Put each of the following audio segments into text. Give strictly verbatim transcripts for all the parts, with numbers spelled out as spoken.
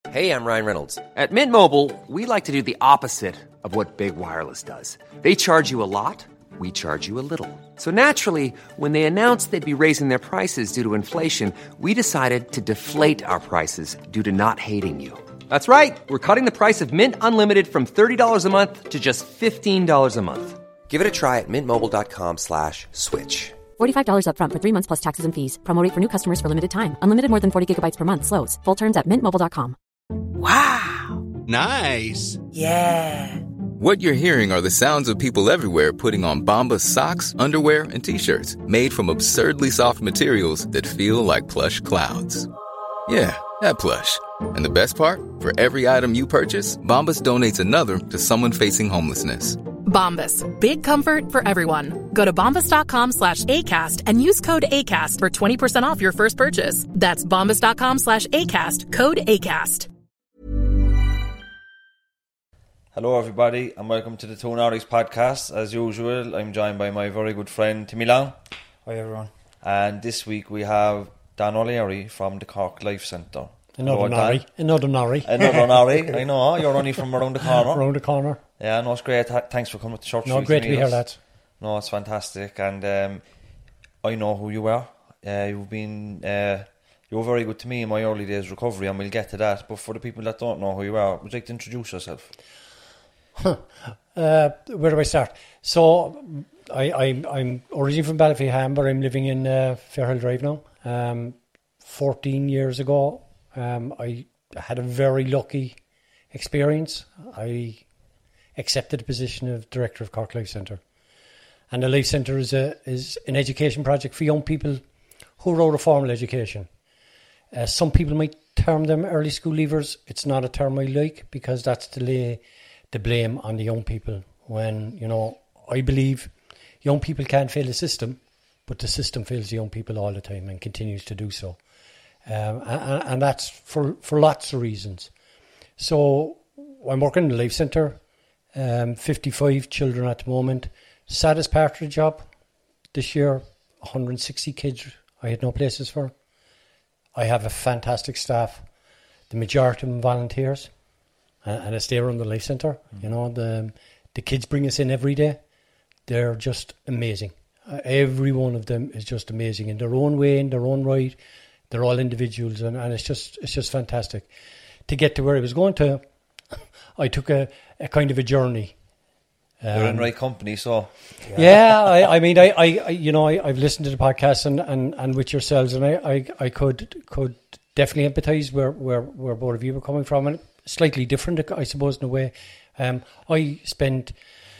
Hey, I'm Ryan Reynolds. At Mint Mobile, we like to do the opposite of what Big Wireless does. They charge you a lot, we charge you a little. So naturally, when they announced they'd be raising their prices due to inflation, we decided to deflate our prices due to not hating you. That's right. We're cutting the price of Mint Unlimited from thirty dollars a month to just fifteen dollars a month. Give it a try at mintmobile.com slash switch. forty-five dollars up front for three months plus taxes and fees. Promo rate for new customers for limited time. Unlimited more than forty gigabytes per month slows. Full terms at mint mobile dot com. Wow. Nice. Yeah. What you're hearing are the sounds of people everywhere putting on Bombas socks, underwear, and T-shirts made from absurdly soft materials that feel like plush clouds. Yeah, that plush. And the best part? For every item you purchase, Bombas donates another to someone facing homelessness. Bombas. Big comfort for everyone. Go to bombas.com slash ACAST and use code ACAST for twenty percent off your first purchase. That's bombas.com slash ACAST. Code ACAST. Hello everybody and welcome to the Two Nordics podcast. As usual, I'm joined by my very good friend Timmy Long. Hi everyone. And this week we have Dan O'Leary from the Cork Life Centre. Another Norrie. Another Norrie. Another Norrie. I know, you're only from around the corner. Around the corner. Yeah, no, it's great. Thanks for coming to church. No, great to be here, lads. No, it's fantastic. And um, I know who you are. Uh, you've been... Uh, you were very good to me in my early days recovery, and we'll get to that. But for the people that don't know who you are, would you like to introduce yourself? uh, where do I start? So, I, I, I'm originally from Ballyfeeham, but I'm living in uh, Fairhill Drive now. Um, fourteen years ago, um, I had a very lucky experience. I accepted the position of Director of Cork Life Centre. And the Life Centre is, a, is an education project for young people who are out of formal education. Uh, some people might term them early school leavers. It's not a term I like because that's to lay the blame on the young people when, you know, I believe young people can't fail the system, but the system fails the young people all the time and continues to do so. Um, and, and that's for, for lots of reasons. So I'm working in the Life Centre, um, fifty-five children at the moment. Saddest part of the job this year, one hundred sixty kids I had no places for. I have a fantastic staff. The majority of them volunteers, and, and it's there on the Life Centre. Mm. You know, the the kids bring us in every day. They're just amazing. Uh, every one of them is just amazing in their own way, in their own right. They're all individuals, and, and it's just it's just fantastic. To get to where I was going to, I took a, a kind of a journey. Um, You're in right company, so yeah. yeah I, I mean, I, I, you know, I, I've listened to the podcast and, and, and with yourselves, and I, I, I could could definitely empathise where, where, where both of you were coming from, and slightly different, I suppose, in a way. Um, I spent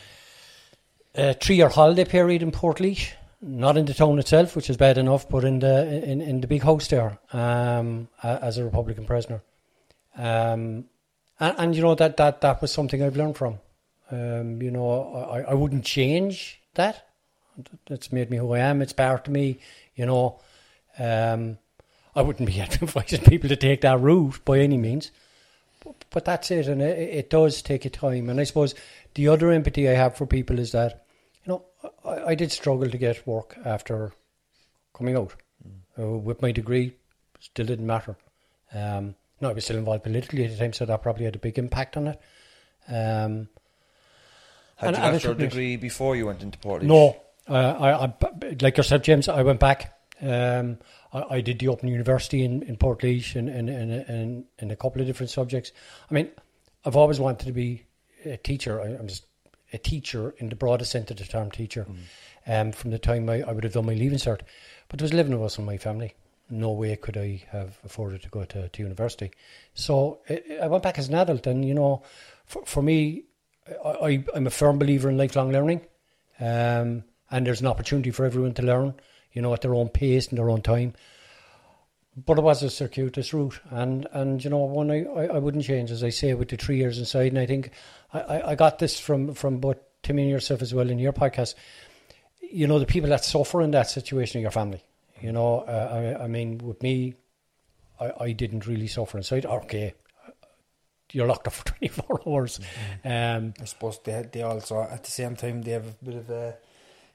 a three-year holiday period in Portlaoise, not in the town itself, which is bad enough, but in the in, in the big house there, um, as a Republican prisoner. Um, and, and you know that, that that was something I've learned from. Um, you know, I, I wouldn't change that. It's made me who I am. It's part of me. You know, um, I wouldn't be advising people to take that route by any means. But, but that's it, and it, it does take a time. And I suppose the other empathy I have for people is that, you know, I, I did struggle to get work after coming out. Mm. Uh, with my degree, still didn't matter. Um, no, I was still involved politically at the time, so that probably had a big impact on it. Um, Had and, you got your degree before you went into Portlaoise? No. Uh, I, I, like yourself, James, I went back. Um, I, I did the Open University in, in Portlaoise in, in, in, in, in a couple of different subjects. I mean, I've always wanted to be a teacher. I, I'm just a teacher in the broadest sense of the term teacher. Mm. Um, from the time I, I would have done my Leaving Cert. But there was eleven of us in my family. No way could I have afforded to go to, to university. So I, I went back as an adult, and, you know, for, for me, I, I'm a firm believer in lifelong learning, um, and there's an opportunity for everyone to learn, you know, at their own pace and their own time. But it was a circuitous route, and, and you know, one I, I, I wouldn't change, as I say, with the three years inside. And I think I, I got this from, from both Timmy and yourself as well in your podcast. You know, the people that suffer in that situation are your family. You know, uh, I, I mean, with me, I, I didn't really suffer inside. Okay, you're locked up for twenty-four hours. Mm-hmm. Um, I suppose they they also, at the same time, they have a bit of a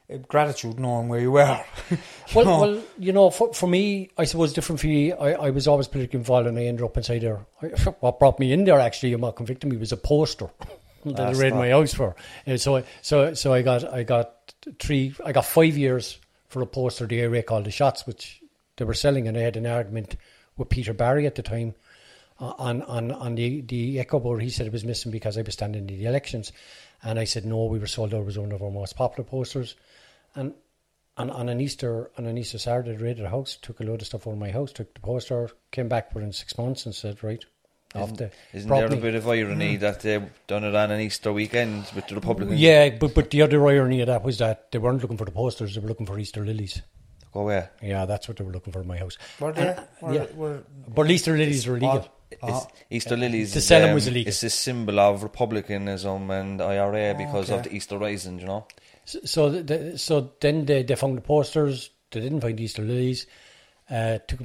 uh, gratitude knowing where you were. You Well, know? well, you know, for, for me, I suppose different for you. I, I was always politically involved, and I ended up inside there. I, what brought me in there, actually, and what convicted me was a poster that I That's read not- my house for. Uh, so, I- so, so I got, I got three, I got five years for a poster the area called The Shots, which they were selling, and I had an argument with Peter Barry at the time uh, on on on the the Echo board. He said it was missing because I was standing in the elections, and I said no, we were sold out. It was one of our most popular posters, and. And on an Easter on an Easter Saturday, I raided the house, took a load of stuff out of my house, took the poster, came back within six months and said, right, off Isn't, the isn't brought there a me- bit of irony that they done it on an Easter weekend with the Republicans? Yeah, but but the other irony of that was that they weren't looking for the posters, they were looking for Easter lilies. Go away. Yeah, that's what they were looking for in my house. Were they? And, uh, Were- yeah. were- But Easter lilies are illegal. It's, Easter lilies. To is, sell 'em um, was illegal. It's a symbol of republicanism and I R A because of okay. the Easter Rising, you know. So, so, the, so then they, they found the posters. They didn't find Easter lilies. Uh, took,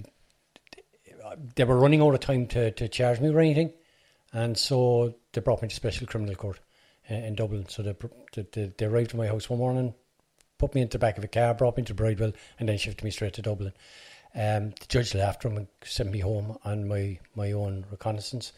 they were running out of time to, to charge me or anything, and so they brought me to special criminal court uh, in Dublin. So they, they they arrived at my house one morning, put me into the back of a car, brought me to Bridewell, and then shifted me straight to Dublin. Um, the judge laughed at him and sent me home on my, my own reconnaissance.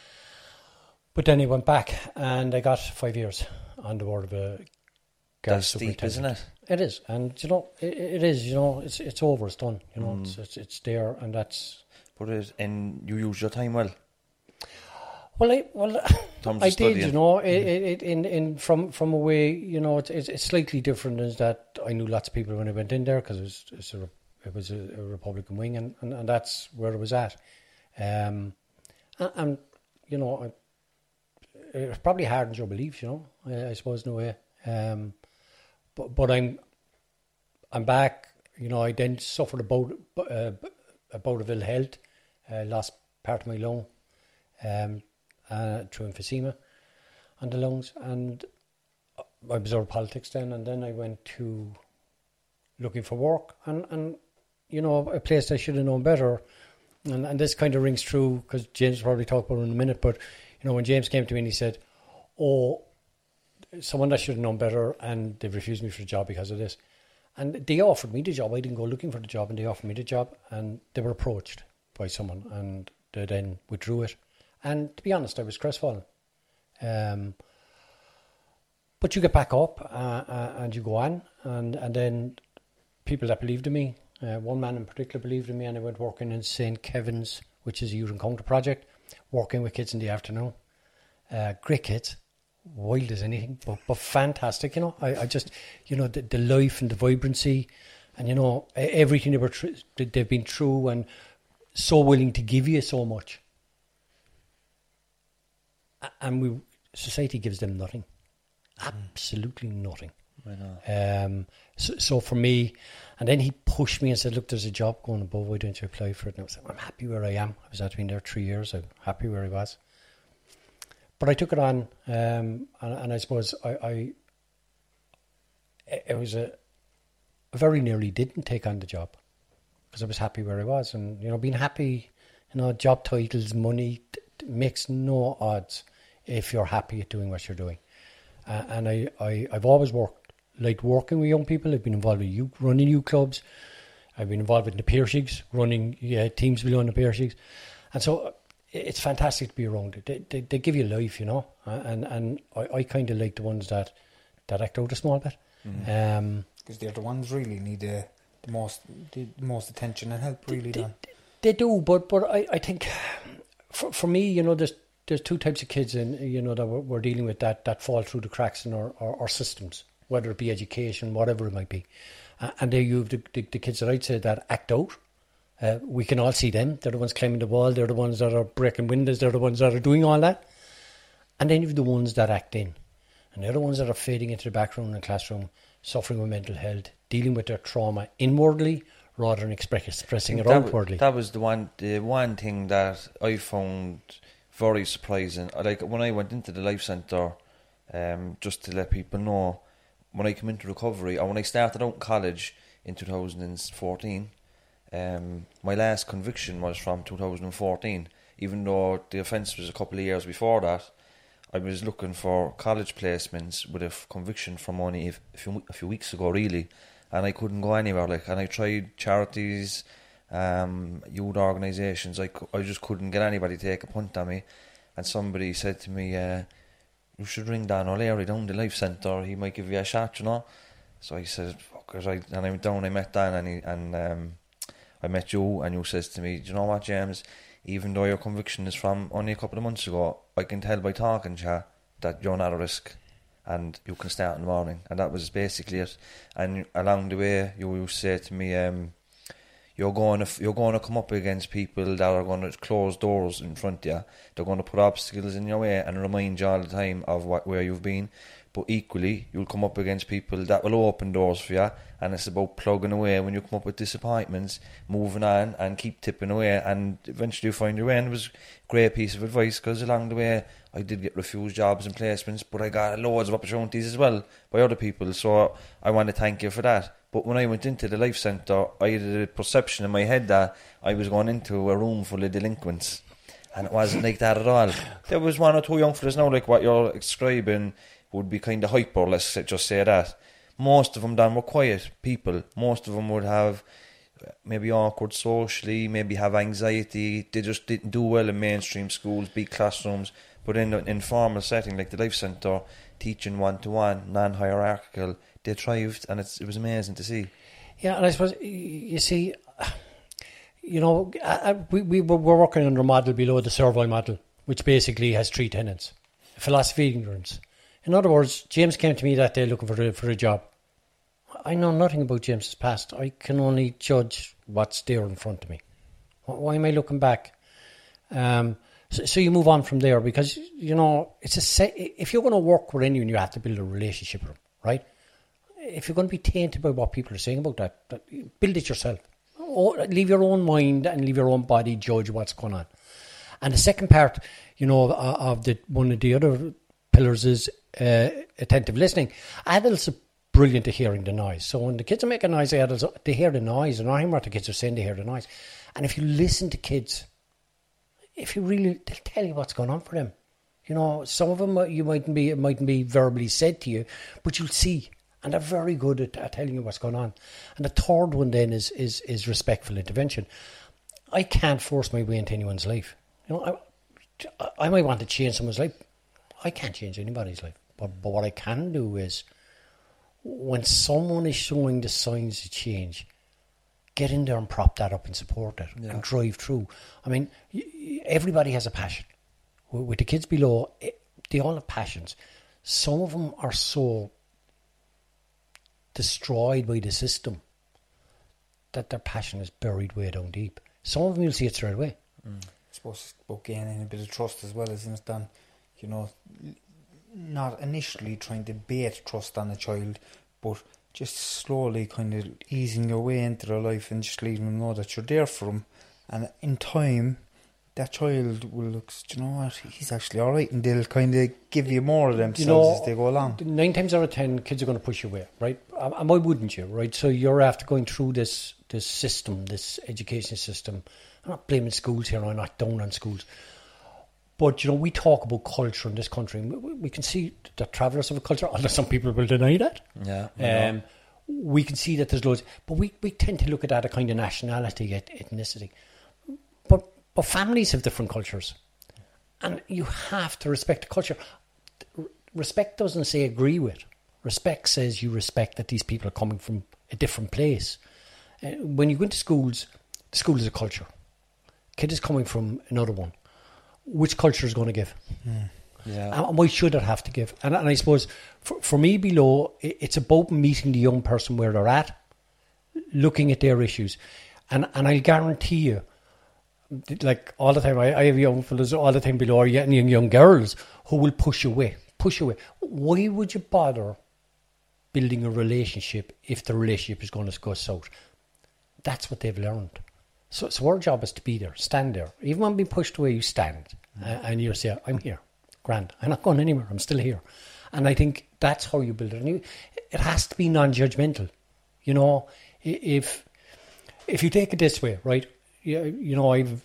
But then he went back, and I got five years on the board of a. That's steep, isn't it? It is, and you know, it, it is. You know, it's it's over. It's done. You know, Mm. it's, it's it's there, and that's. But it, and you use your time well. Well, I well, Terms I of did. studying. You know, it, it, it in in from from a way. You know, it's it's, it's slightly different. Is that I knew lots of people when I went in there because it was it's a, it was a, a Republican wing, and, and, and that's where it was at. Um, and, and you know, I, it's probably hardened your beliefs. You know, I, I suppose in a way. Um, but but I'm I'm back. You know, I then suffered a bout uh, a bout of ill health, uh, lost part of my lung, um, uh, through emphysema on the lungs, and I was out of politics then, and then I went to looking for work, and, and you know, a place I should have known better, and, and this kind of rings true because James will probably talk about it in a minute, but you know, when James came to me and he said, oh, someone that should have known better, and they've refused me for the job because of this. And they offered me the job. I didn't go looking for the job, and they offered me the job, and they were approached by someone, and they then withdrew it. And to be honest, I was crestfallen. Um, but you get back up, uh, uh, and you go on, and, and then people that believed in me, uh, one man in particular believed in me, and I went working in Saint Kevin's, which is a youth encounter project, working with kids in the afternoon. Uh, great kids. Wild as anything, but, but fantastic, you know. I, I just, you know, the, the life and the vibrancy, and you know, everything they were tr- they've been through, and so willing to give you so much. And we society gives them nothing, absolutely nothing. I know. Um, so, so for me, and then he pushed me and said, "Look, there's a job going above. Why don't you apply for it?" And I was like, "I'm happy where I am. I was actually been there three years. I'm happy where I was." But I took it on, um, and, and I suppose I, I it was a, I very nearly didn't take on the job because I was happy where I was, and you know, being happy, you know, job titles, money t- t- makes no odds if you're happy at doing what you're doing. Uh, and I, I, I've always worked, liked working with young people. I've been involved with youth, running youth clubs. I've been involved with the Pearshigs, running yeah, teams below the Pearshigs, and so. It's fantastic to be around it. They, they, they give you life, you know, and and I, I kind of like the ones that, that act out a small bit. Mm-hmm. Um, because they're the ones really need the, the most the most attention and help. Really, they, done. they do, but but I, I think for for me, you know, there's there's two types of kids, in you know that we're, we're dealing with that that fall through the cracks in our, our, our systems, whether it be education, whatever it might be, uh, and there you have the, the the kids that I'd say that act out. Uh, we can all see them. They're the ones climbing the wall. They're the ones that are breaking windows. They're the ones that are doing all that. And then you have the ones that act in. And they're the ones that are fading into the background in the classroom, suffering with mental health, dealing with their trauma inwardly rather than express, expressing it that outwardly. Was, that was the one, the one thing that I found very surprising. Like when I went into the Life Centre, um, just to let people know, when I came into recovery, or when I started out in college in two thousand fourteen, Um, my last conviction was from two thousand fourteen. Even though the offence was a couple of years before that, I was looking for college placements with a f- conviction from only a few, a few weeks ago, really, and I couldn't go anywhere. Like, and I tried charities, um, youth organisations. I, cu- I just couldn't get anybody to take a punt on me. And somebody said to me, uh, "You should ring Dan O'Leary down the Life Centre. He might give you a shot, you know." So I said, "Fuck it," I, and I went down. I met Dan, and he, and um, I met you, and you says to me, "Do you know what, James? Even though your conviction is from only a couple of months ago, I can tell by talking to you that you're not at risk and you can start in the morning." And that was basically it. And along the way, you used to say to me, um, you're going to you're going to come up against people that are going to close doors in front of you. They're going to put obstacles in your way and remind you all the time of what, where you've been. But equally, you'll come up against people that will open doors for you, and it's about plugging away when you come up with disappointments, moving on and keep tipping away, and eventually you find your way. And it was a great piece of advice, because along the way I did get refused jobs and placements, but I got loads of opportunities as well by other people, so I want to thank you for that. But when I went into the Life Centre, I had a perception in my head that I was going into a room full of delinquents, and it wasn't like that at all. There was one or two young fellas now, like what you're describing, would be kind of hyper, let's just say that. Most of them, Dan, were quiet people. Most of them would have maybe awkward socially, maybe have anxiety. They just didn't do well in mainstream schools, big classrooms. But in an informal setting like the Life Centre, teaching one-to-one, non-hierarchical, they thrived, and it's, it was amazing to see. Yeah, and I suppose, you see, you know, we, we we're working under a model below the Servile model, which basically has three tenets. Philosophy of ignorance. In other words, James came to me that day looking for a, for a job. I know nothing about James's past. I can only judge what's there in front of me. Why am I looking back? Um, so, so you move on from there, because, you know, it's a se- if you're going to work with anyone, you have to build a relationship with them, right? If you're going to be tainted by what people are saying about that, that build it yourself. Or leave your own mind and leave your own body judge what's going on. And the second part, you know, of, of the one of the other pillars is uh, attentive listening. Adults are brilliant at hearing the noise. So when the kids are making noise, the adults, they hear the noise, and I hear what the kids are saying, they hear the noise. And if you listen to kids, if you really, they'll tell you what's going on for them. You know, some of them you mightn't be, it mightn't be verbally said to you, but you'll see. And they're very good at, at telling you what's going on. And the third one then is, is, is respectful intervention. I can't force my way into anyone's life. You know, I, I might want to change someone's life. I can't change anybody's life. But, but what I can do is, when someone is showing the signs of change, get in there and prop that up and support it, yeah, and drive through. I mean, everybody has a passion. With the kids below, they all have passions. Some of them are so destroyed by the system that their passion is buried way down deep. Some of them, you'll see it straight away. Mm. I suppose it's about gaining a bit of trust as well, isn't it, Dan? You know, not initially trying to bait trust on a child, but just slowly kind of easing your way into their life and just letting them know that you're there for them. And in time, that child will look, do you know what, he's actually all right, and they'll kind of give you more of themselves, you know, as they go along. Nine times out of ten, kids are going to push you away, right? And why wouldn't you, right? So you're after going through this this system, this education system. I'm not blaming schools here, I'm not down on schools. But, you know, we talk about culture in this country. We, we can see that travellers have a culture, although some people will deny that. Yeah. Um, we can see that there's loads. But we, we tend to look at that a kind of nationality, ethnicity. But but families have different cultures. And you have to respect the culture. Respect doesn't say agree with. Respect says you respect that these people are coming from a different place. Uh, when you go into schools, the school is a culture. Kid is coming from another one. Which culture is going to give? Mm. Yeah. And why should it have to give? And, and I suppose for, for me below, it's about meeting the young person where they're at, looking at their issues. And and I guarantee you, like all the time, I, I have young fellas all the time below, or young, young girls who will push away, push away. Why would you bother building a relationship if the relationship is going to go south? That's what they've learned. So, so our job is to be there, stand there. Even when being pushed away, you stand. Mm. Uh, and you say, I'm here. Grand. I'm not going anywhere. I'm still here. And I think that's how you build it. And you, it has to be non-judgmental. You know, if if you take it this way, right? You, you know, I've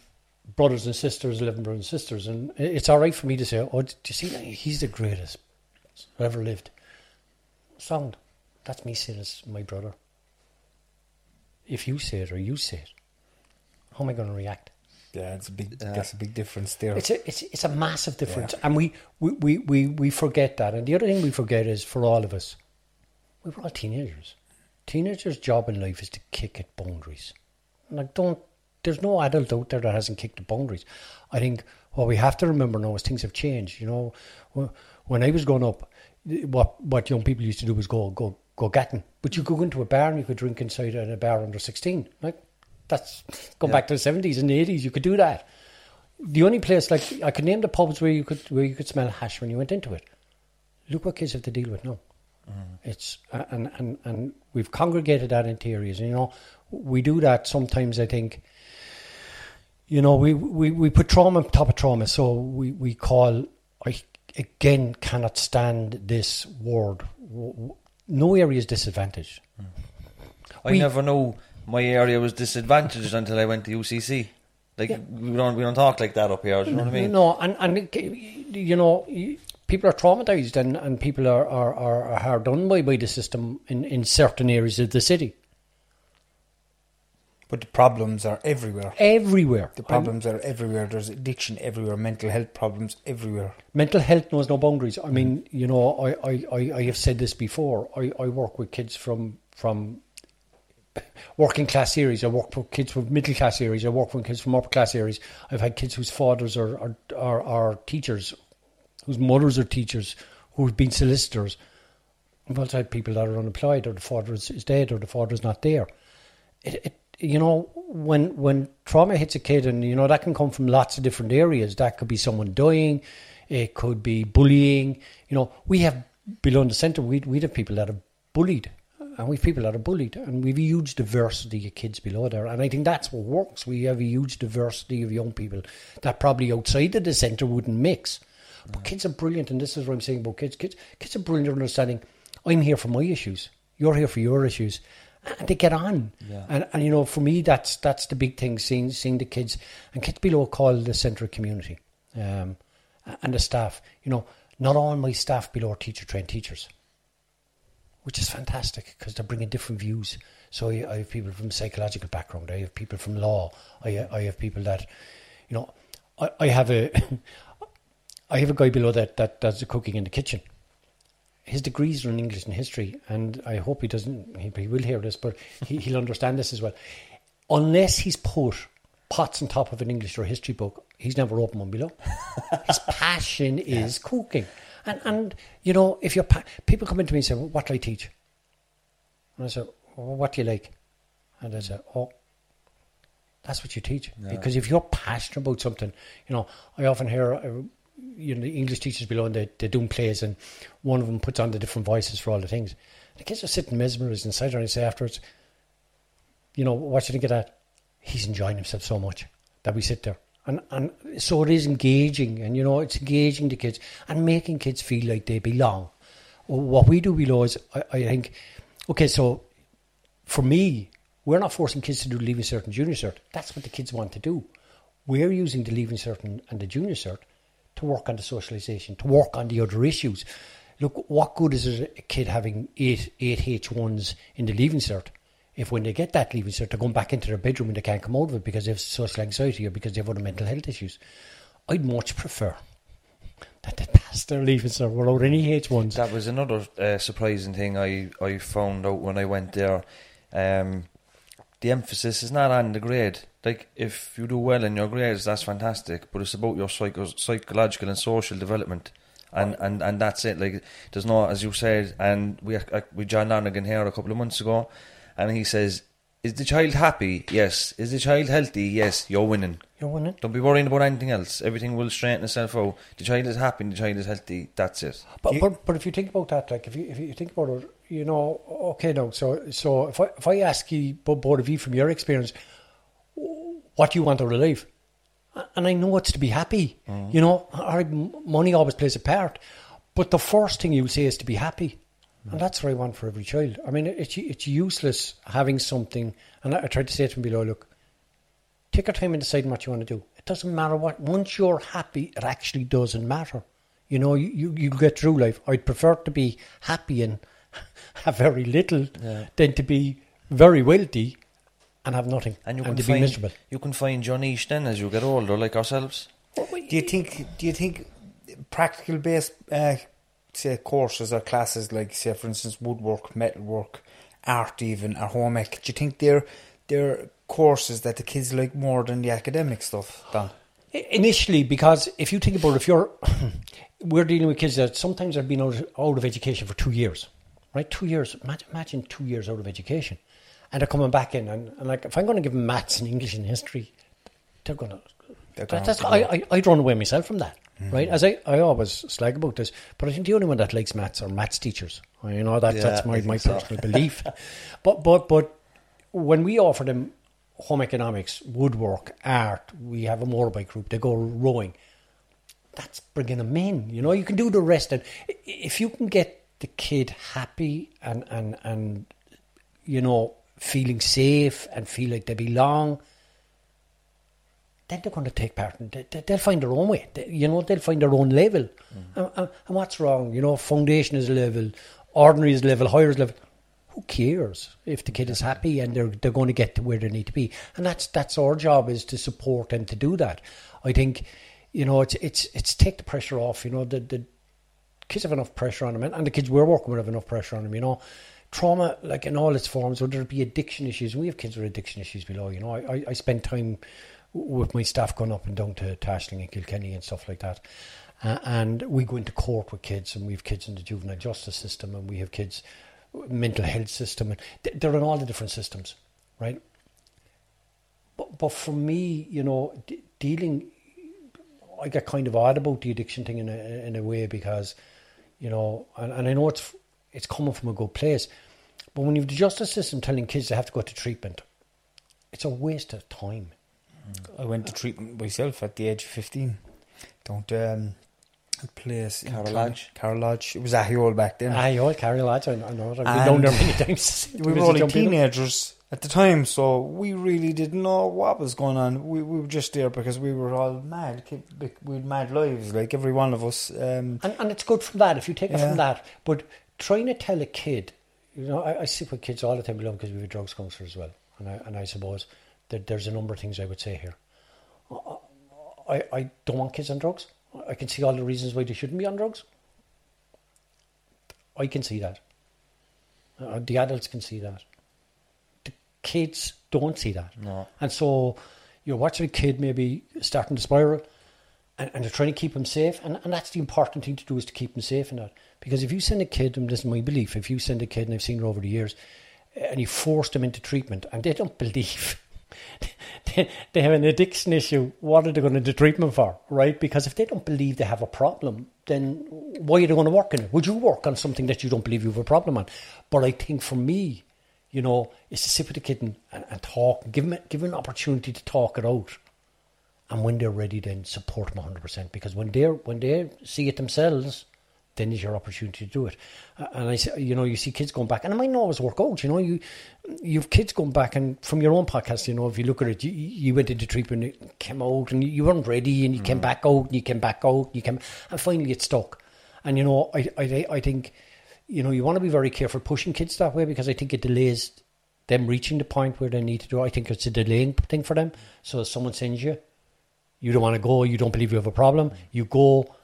brothers and sisters, eleven brothers and sisters, and it's all right for me to say, oh, do you see, he's the greatest who ever lived. Sound. That's me saying it's my brother. If you say it or you say it, how am I going to react? Yeah, it's a big. Uh, that's a big difference there. It's a it's it's a massive difference, Yeah. and we, we, we, we, we forget that. And the other thing we forget is, for all of us, we were all teenagers. Teenagers' job in life is to kick at boundaries. Like, don't. There's no adult out there that hasn't kicked the boundaries. I think what we have to remember now is things have changed. You know, when I was growing up, what what young people used to do was go go go gatting. But you could go into a bar and you could drink inside at a bar under sixteen, right? That's going Yeah. back to the seventies and the eighties. You could do that. The only place, like, I could name the pubs where you could where you could smell hash when you went into it. Look what kids have to deal with now. Mm. It's uh, and, and and we've congregated that into areas. And, you know, we do that sometimes. I think, you know, we, we, we put trauma on top of trauma. So we we call. I again cannot stand this word. No area is disadvantaged. Mm. I We- never knew my area was disadvantaged until I went to U C C. Like, Yeah. we don't we don't talk like that up here. Do you know what I mean? No, and, and you know, people are traumatised and, and people are, are, are, are hard done by, by the system in, in certain areas of the city. But the problems are everywhere. Everywhere. The problems are everywhere. There's addiction everywhere. Mental health problems everywhere. Mental health knows no boundaries. I mean, you know, I, I, I, I have said this before. I, I work with kids from from working class areas. I work with kids from middle class areas. I work with kids from upper class areas. I've had kids whose fathers are are, are, are teachers, whose mothers are teachers, who've been solicitors. I've also had people that are unemployed, or the father is, is dead, or the father is not there. It, it, you know, when when trauma hits a kid, and, you know, that can come from lots of different areas. That could be someone dying, it could be bullying. You know, we have below in the centre, we we have people that are bullied, and we've people that are bullied, and we've a huge diversity of kids below there. And I think that's what works. We have a huge diversity of young people that probably outside of the centre wouldn't mix. But mm. kids are brilliant, and this is what I'm saying about kids. Kids, kids are brilliant at understanding. I'm here for my issues. You're here for your issues. And they get on. Yeah. And, and, you know, for me, that's that's the big thing, seeing seeing the kids. And kids below call the centre community. Um, and the staff. You know, not all my staff below are teacher-trained teachers, which is fantastic because they're bringing different views. So I, I have people from psychological background. I have people from law. I, I have people that, you know, I, I have a I have a guy below that, that does the cooking in the kitchen. His degrees are in English and history, and I hope he doesn't, he, he will hear this, but he, he'll understand this as well. Unless he's put pots on top of an English or history book, he's never opened one below. His passion is yeah. cooking. And, and you know, if you're, pa- people come into me and say, well, what do I teach? And I say, well, what do you like? And I say, oh, that's what you teach. Yeah. Because if you're passionate about something, you know, I often hear, uh, you know, the English teachers below, and they, they're doing plays, and one of them puts on the different voices for all the things. The kids are sitting mesmerised inside there, and I say afterwards, you know, what you think of that? He's enjoying himself so much that we sit there. And and so it is engaging, and, you know, it's engaging the kids and making kids feel like they belong. What we do below is, I, I think, okay, so for me, we're not forcing kids to do Leaving Cert and Junior Cert. That's what the kids want to do. We're using the Leaving Cert and, and the Junior Cert to work on the socialisation, to work on the other issues. Look, what good is it a kid having eight eight H ones in the Leaving Cert if when they get that Leaving Cert they're going back into their bedroom and they can't come out of it because they have social anxiety or because they have other mental health issues? I'd much prefer that they pass their Leaving Cert without any H ones. That was another uh, surprising thing I, I found out when I went there. Um, the emphasis is not on the grade. Like, if you do well in your grades, that's fantastic, but it's about your psycho- psychological and social development, and, and, and that's it. Like, there's no, as you said, and we uh, we John Lanigan here a couple of months ago, and he says, is the child happy? Yes. Is the child healthy? Yes. You're winning. You're winning. Don't be worrying about anything else. Everything will straighten itself out. The child is happy and the child is healthy. That's it. But but, but if you think about that, like, if you if you think about it, you know, okay, now, so so if I if I ask you, both of you, from your experience, what do you want out of life? And I know it's to be happy. Mm. You know, our money always plays a part, but the first thing you'll say is to be happy. And that's what I want for every child. I mean, it's it's useless having something, and I, I tried to say to them below, look, take your time in deciding what you want to do. It doesn't matter what. Once you're happy, it actually doesn't matter. You know, you, you, you get through life. I'd prefer to be happy and have very little yeah. than to be very wealthy and have nothing and, you and can to find, be miserable. You can find your niche then as you get older, like ourselves. Do you think? Do you think practical based, uh, say, courses or classes like, say, for instance, woodwork, metalwork, art, even or home ec, do you think they're they're courses that the kids like more than the academic stuff, Dan? Initially, because if you think about it, if you're, we're dealing with kids that sometimes have been out, out of education for two years, right? Two years. Imagine, imagine two years out of education, and they're coming back in, and, and like if I'm going to give them maths and English and history, they're going to. That, that's, I, I I'd run away myself from that, mm-hmm. right? As I, I always slag about this, but I think the only one that likes maths are maths teachers. You know that yeah, that's my, my so. personal belief. But but but when we offer them home economics, woodwork, art, we have a motorbike group. They go rowing. That's bringing them in. You know, you can do the rest. And if you can get the kid happy and and and you know feeling safe and feel like they belong, then they're going to take part and they, they'll find their own way. They, you know, they'll find their own level. Mm. And, and, and what's wrong? You know, foundation is level, ordinary is level, higher is level. Who cares if the kid is happy and they're they're going to get to where they need to be? And that's that's our job, is to support them to do that. I think, you know, it's it's it's take the pressure off. You know, the the kids have enough pressure on them, and, and the kids we're working with have enough pressure on them. You know, trauma, like in all its forms, whether it be addiction issues. We have kids with addiction issues below. You know, I I, I spend time with my staff going up and down to Tashling and Kilkenny and stuff like that. Uh, and we go into court with kids, and we have kids in the juvenile justice system, and we have kids mental health system, and they're in all the different systems, right? But but for me, you know, d- dealing, I get kind of odd about the addiction thing in a in a way, because, you know, and, and I know it's it's coming from a good place, but when you have the justice system telling kids they have to go to treatment, it's a waste of time. I went to treatment myself at the age of fifteen. Don't um, place Carol Lodge. Carol Lodge. It was Ahiol back then. Ahiol, Carol Lodge. I know. I've been down there many times. We were only teenagers at the time, so we really didn't know what was going on. We we were just there because we were all mad. We had mad lives, like every one of us. Um, and and it's good from that, if you take it yeah. from that. But trying to tell a kid, you know, I, I sit with kids all the time below because we have a drugs counsellor as well, and I and I suppose that there's a number of things I would say here. I, I don't want kids on drugs. I can see all the reasons why they shouldn't be on drugs. I can see that. Uh, the adults can see that. The kids don't see that. No. And so you're watching a kid maybe starting to spiral, and, and they're trying to keep him safe. And, and that's the important thing to do, is to keep him safe in that. Because if you send a kid, and this is my belief, if you send a kid, and I've seen it over the years, and you force them into treatment, and they don't believe... They, they have an addiction issue, what are they going to do treatment for, right? Because if they don't believe they have a problem, then why are they going to work on it? Would you work on something that you don't believe you have a problem on? But I think for me, you know, is to sit with the kid and, and, and talk, give them, give them an opportunity to talk it out. And when they're ready, then support them one hundred percent. Because when, they're, when they see it themselves, then is your opportunity to do it. And I say, you know, you see kids going back, and it might not always work out. You know, you you have kids going back, and from your own podcast, you know, if you look at it, you, you went into treatment, you came out, and you weren't ready, and you mm. came back out, and you came back out, and you came, and finally it's stuck. And you know, I I I think, you know, you want to be very careful pushing kids that way, because I think it delays them reaching the point where they need to do. I think it's a delaying thing for them. So if someone sends you, you don't want to go, you don't believe you have a problem, you go.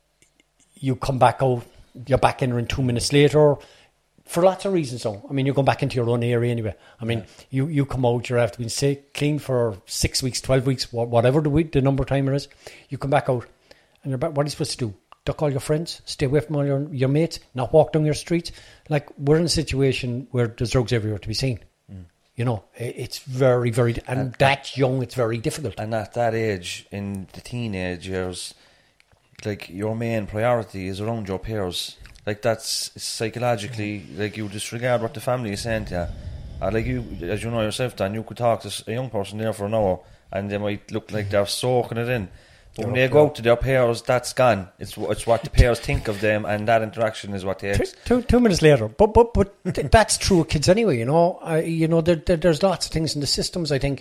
You come back out, you're back in two minutes later, for lots of reasons. So, I mean, you're going back into your own area anyway. I mean, yeah. you, you come out, you're after being sick, clean for six weeks, twelve weeks, whatever the week, the number of time it is. You come back out, and you're back. What are you supposed to do? Duck all your friends? Stay away from all your, your mates? Not walk down your streets? Like, we're in a situation where there's drugs everywhere to be seen. Mm. You know, it's very, very, and, and that young, it's very difficult. And at that age, in the teenage years, like, your main priority is around your peers. Like, that's psychologically, like, you disregard what the family is saying to you. Uh, like, you, as you know yourself, Dan, you could talk to a young person there for an hour, and they might look like they're soaking it in. But when they go out to their peers, that's gone. It's it's what the peers think of them, and that interaction is what they two, two, two minutes later. But but but that's true of kids anyway. You know, uh, you know, there, there, there's lots of things in the systems. I think,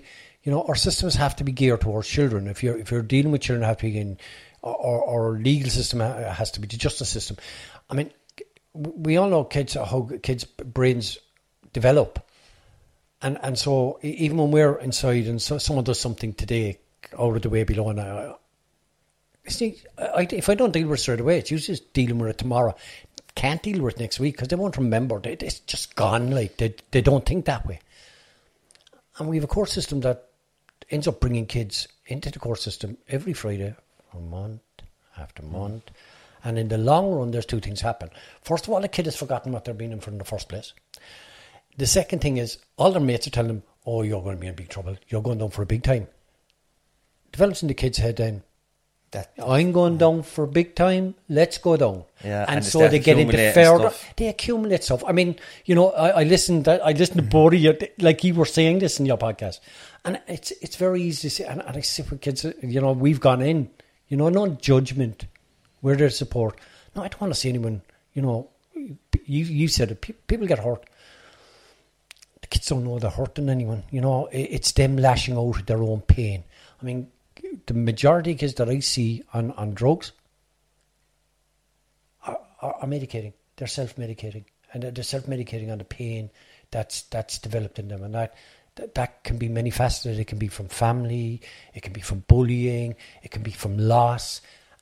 You know, our systems have to be geared towards children. If you're if you're dealing with children, have to be in, or our legal system has to be the justice system. I mean, we all know kids how kids' brains develop, and and so even when we're inside and so someone does something today out of the way below, and I, see, I, if I don't deal with it straight away, it's usually just dealing with it tomorrow. Can't deal with it next week because they won't remember. They, it's just gone. Like they they don't think that way. And we have a court system that ends up bringing kids into the court system every Friday for month after month. And in the long run, there's two things happen. First of all, the kid has forgotten what they're being in for in the first place. The second thing is all their mates are telling them, oh, you're going to be in big trouble. You're going down for a big time. Develops in the kid's head then, that I'm going down for a big time, let's go down. Yeah, and, and so they get into further, they accumulate stuff. I mean, you know, I, I listened I listened to both of you, like you were saying this in your podcast. And it's it's very easy to say, and, and I sit with kids, you know, we've gone in, you know, no judgment. We're there to support. No, I don't want to see anyone, you know, you you said it, pe- people get hurt. The kids don't know they're hurting anyone, you know, it, it's them lashing out their own pain. I mean, the majority of kids that I see on, on drugs are, are, are medicating. They're self-medicating. And they're self-medicating on the pain that's that's developed in them. And that, that, that can be many faceted. It can be from family. It can be from bullying. It can be from loss.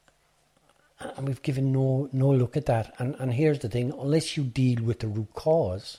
And we've given no no look at that. And and here's the thing, unless you deal with the root cause,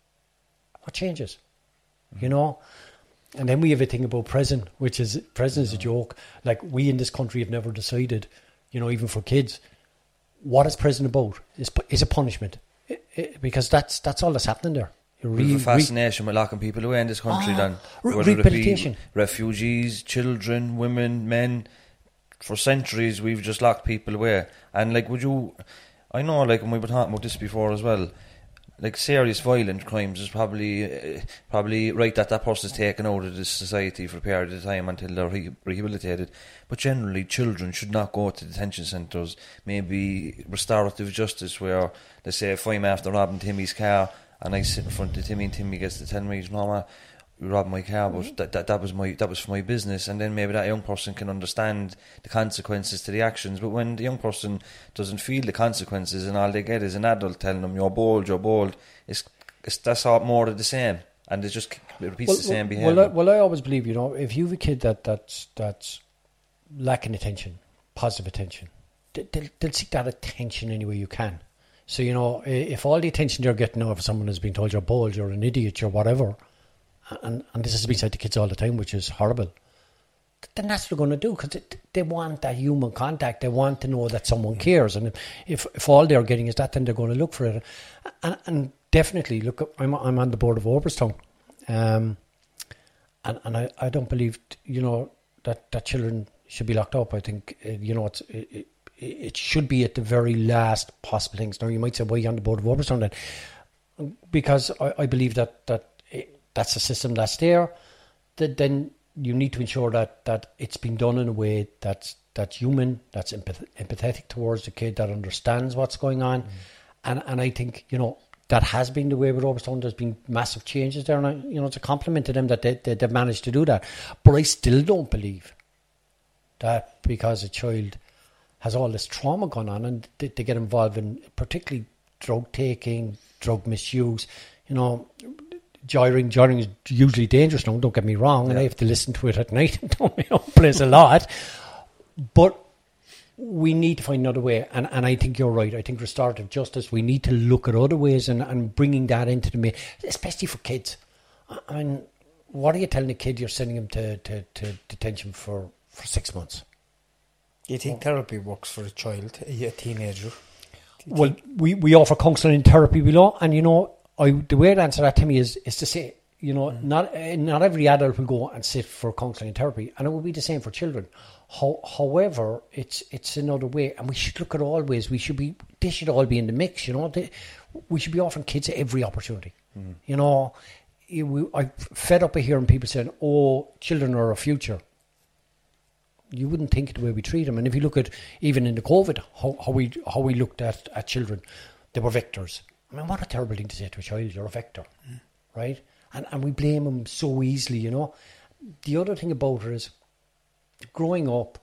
what changes? Mm-hmm. You know? And then we have a thing about prison, which is, prison is a joke. Like, we in this country have never decided, you know, even for kids, what is prison about? Is is a punishment. It, it, because that's that's all that's happening there. We have a fascination with locking people away in this country, ah, then. Re- Whether rehabilitation. it be refugees, children, women, men. For centuries, we've just locked people away. And, like, would you... I know, like, when we were talking about this before as well, like, serious violent crimes is probably uh, probably right that that person's taken out of this society for a period of time until they're re- rehabilitated. But generally, children should not go to detention centres. Maybe restorative justice, where they say, if I'm after robbing Timmy's car and I sit in front of Timmy and Timmy gets to tell me, no, man, you robbed my car, but that, that, that was my that was for my business. And then maybe that young person can understand the consequences to the actions. But when the young person doesn't feel the consequences and all they get is an adult telling them, you're bold, you're bold, it's, it's that's all more of the same. And it just repeats well, the same well, behaviour. Well I, well, I always believe, you know, if you have a kid that, that's, that's lacking attention, positive attention, they, they'll, they'll seek that attention any way you can. So, you know, if all the attention you're getting now, if someone has been told you're bold, you're an idiot, you're whatever, and, and this has been said to kids all the time, which is horrible, then that's what they're going to do, because they, they want that human contact. They want to know that someone cares. And if if all they're getting is that, then they're going to look for it. And, and definitely, look, I'm I'm on the board of Oberstown, um, and and I, I don't believe, you know, that, that children should be locked up. I think, uh, you know, it's, it, it should be at the very last possible things. Now, you might say, why are you on the board of Oberstown then? Because I, I believe that that. That's a system that's there, that then you need to ensure that, that it's been done in a way that's that's human, that's empath- empathetic towards the kid, that understands what's going on. Mm. And and I think, you know, that has been the way with Oberstown. There's been massive changes there, and I, you know, it's a compliment to them that they, they, they've managed to do that. But I still don't believe that because a child has all this trauma going on and they, they get involved in particularly drug taking, drug misuse, you know, Joyring, joyring is usually dangerous now, don't get me wrong, yeah. And I have to listen to it at night and don't, you know, plays a lot. But we need to find another way, and, and I think you're right. I think restorative justice, we need to look at other ways and, and bringing that into the main, especially for kids. I mean, what are you telling a kid you're sending him to, to, to detention for, for six months? Do you think therapy works for a child, a teenager? Well, we, we offer counselling and therapy below, and you know, I, the way to answer that to me is is to say, you know, mm. not uh, not every adult will go and sit for counselling and therapy, and it will be the same for children. How, however, it's it's another way, and we should look at all ways. We should be, they should all be in the mix, you know. They, we should be offering kids every opportunity. Mm. You know, we, I'm fed up of hearing people saying, oh, children are our future. You wouldn't think it the way we treat them. And if you look at, even in the COVID, how, how we how we looked at, at children, they were vectors. I mean, what a terrible thing to say to a child, you're a vector, mm. right? And and we blame them so easily, you know. the other thing about it is, growing up,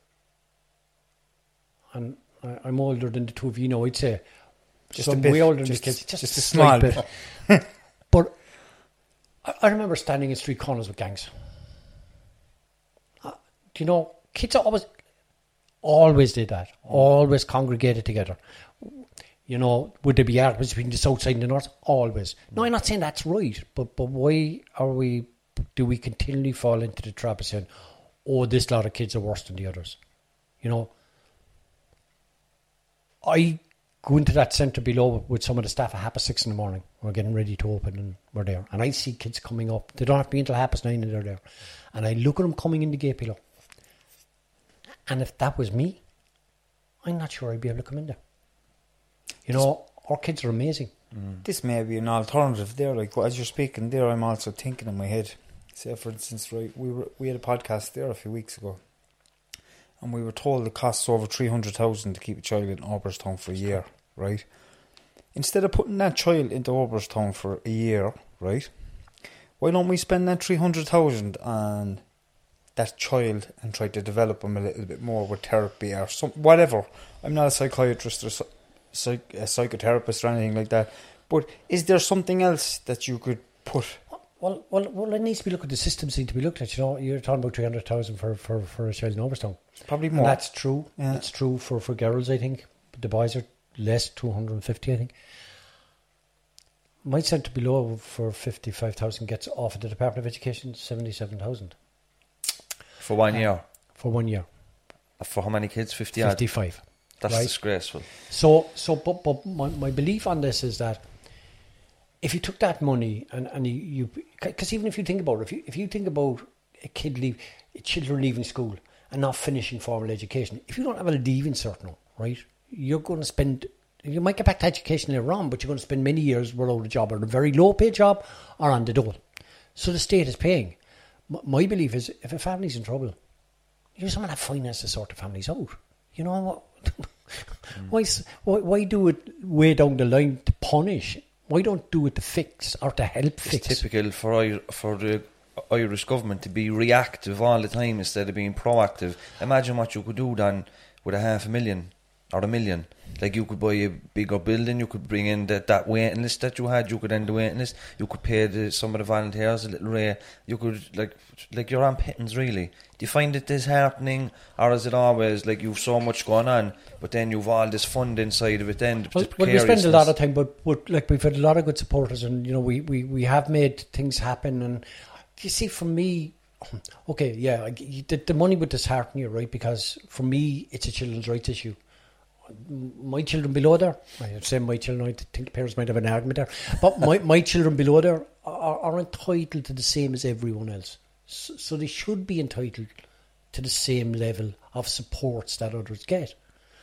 and I, I'm older than the two of you know, I'd say, Just some a bit, way older than just, the kids, just, just a slight small bit. But I, I remember standing in street corners with gangs. Uh, you know, kids always, always did that. Always congregated together. You know, would there be arguments between the south side and the north? Always. No, I'm not saying that's right, but but why are we? Do we continually fall into the trap of saying, "Oh, this lot of kids are worse than the others"? You know, I go into that centre below with some of the staff at half past six in the morning. We're getting ready to open, and we're there, and I see kids coming up. They don't have to be until half past nine, and they're there. And I look at them coming in the gate below, and if that was me, I'm not sure I'd be able to come in there. You know, our kids are amazing. Mm. This may be an alternative there. Like, as you're speaking there, I'm also thinking in my head. Say, for instance, right, we were we had a podcast there a few weeks ago, and we were told it costs over three hundred thousand to keep a child in Oberstown for a year, right? Instead of putting that child into Oberstown for a year, right? Why don't we spend that three hundred thousand on that child and try to develop them a little bit more with therapy or some whatever? I'm not a psychiatrist or so. Psych, a psychotherapist or anything like that, but is there something else that you could put? Well, well, well, it needs to be looked at. The systems need to be looked at. You know, you're talking about three hundred thousand for, for, for a child in Overstown. Probably more. And that's true. Yeah. That's true for, for girls, I think. But the boys are less, two hundred and fifty, I think. My centre below for fifty five thousand gets off at the Department of Education seventy seven thousand For one year. For one year. For how many kids? Fifty. Fifty five. That's right? disgraceful. So, so, but, but my, my belief on this is that if you took that money and and you, because even if you think about it, if you if you think about a kid leave, children leaving school and not finishing formal education, if you don't have a leaving cert, right, you're going to spend. You might get back to education later on, but you're going to spend many years without a job, or a very low paid job, or on the dole. So the state is paying. M- my belief is, if a family's in trouble, you someone that finance to sort the families out. You know what? why, why why do it way down the line to punish? Why don't do it to fix or to help it's fix? It's typical for for the Irish government to be reactive all the time instead of being proactive. Imagine what you could do then with a half a million or a million. Like, you could buy a bigger building, you could bring in that, that waiting list that you had, you could end the waiting list, you could pay the, some of the volunteers a little rate, you could, like, like you're on pittance, really. Do you find it disheartening, or is it always, like, you've so much going on, but then you've all this funding side of it then? The well, well, we spend a lot of time, but, but like, we've had a lot of good supporters, and, you know, we, we, we have made things happen, and you see, for me, okay, yeah, the, the money would dishearten you, right, because for me, it's a children's rights issue. My children below there, I say my children, I think parents might have an argument there, but my, my children below there are, are entitled to the same as everyone else. So, so they should be entitled to the same level of supports that others get.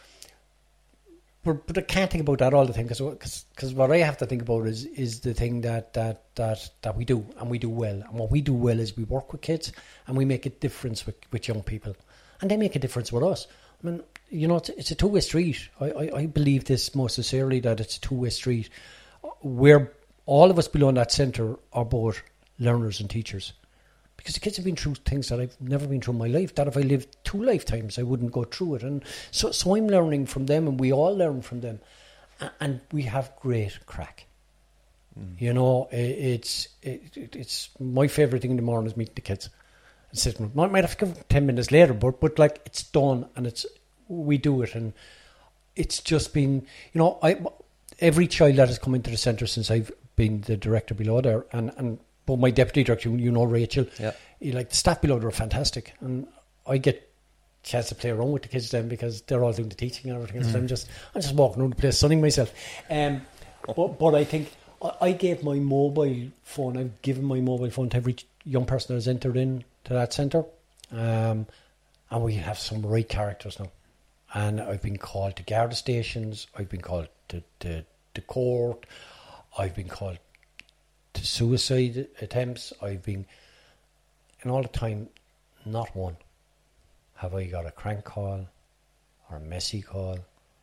But, but I can't think about that all the time, because what I have to think about is is the thing that, that, that, that we do, and we do well. And what we do well is we work with kids, and we make a difference with, with young people. And they make a difference with us. I mean, you know, it's, it's a two-way street. I, I, I believe this most sincerely, that it's a two-way street. Where all of us below in that centre are both learners and teachers. Because the kids have been through things that I've never been through in my life, that if I lived two lifetimes, I wouldn't go through it. And so, so I'm learning from them, and we all learn from them. And we have great crack. Mm. You know, it, it's it, it's my favourite thing in the morning is meeting the kids. Sitting, might might have to give ten minutes later, but but like, it's done, and it's we do it, and it's just been, you know, I every child that has come into the centre since I've been the director below there, and and but my deputy director, you know, Rachel, yeah, you like the staff below there are fantastic, and I get a chance to play around with the kids then because they're all doing the teaching and everything. Mm. So I'm just I'm just walking around the place, sunning myself. Um, but but I think I, I gave my mobile phone. I've given my mobile phone to every young person that has entered in to that centre, um, and we have some right characters now. And I've been called to Garda stations, I've been called to, to, to court, I've been called to suicide attempts, I've been, and all the time, not one have I got a crank call or a messy call.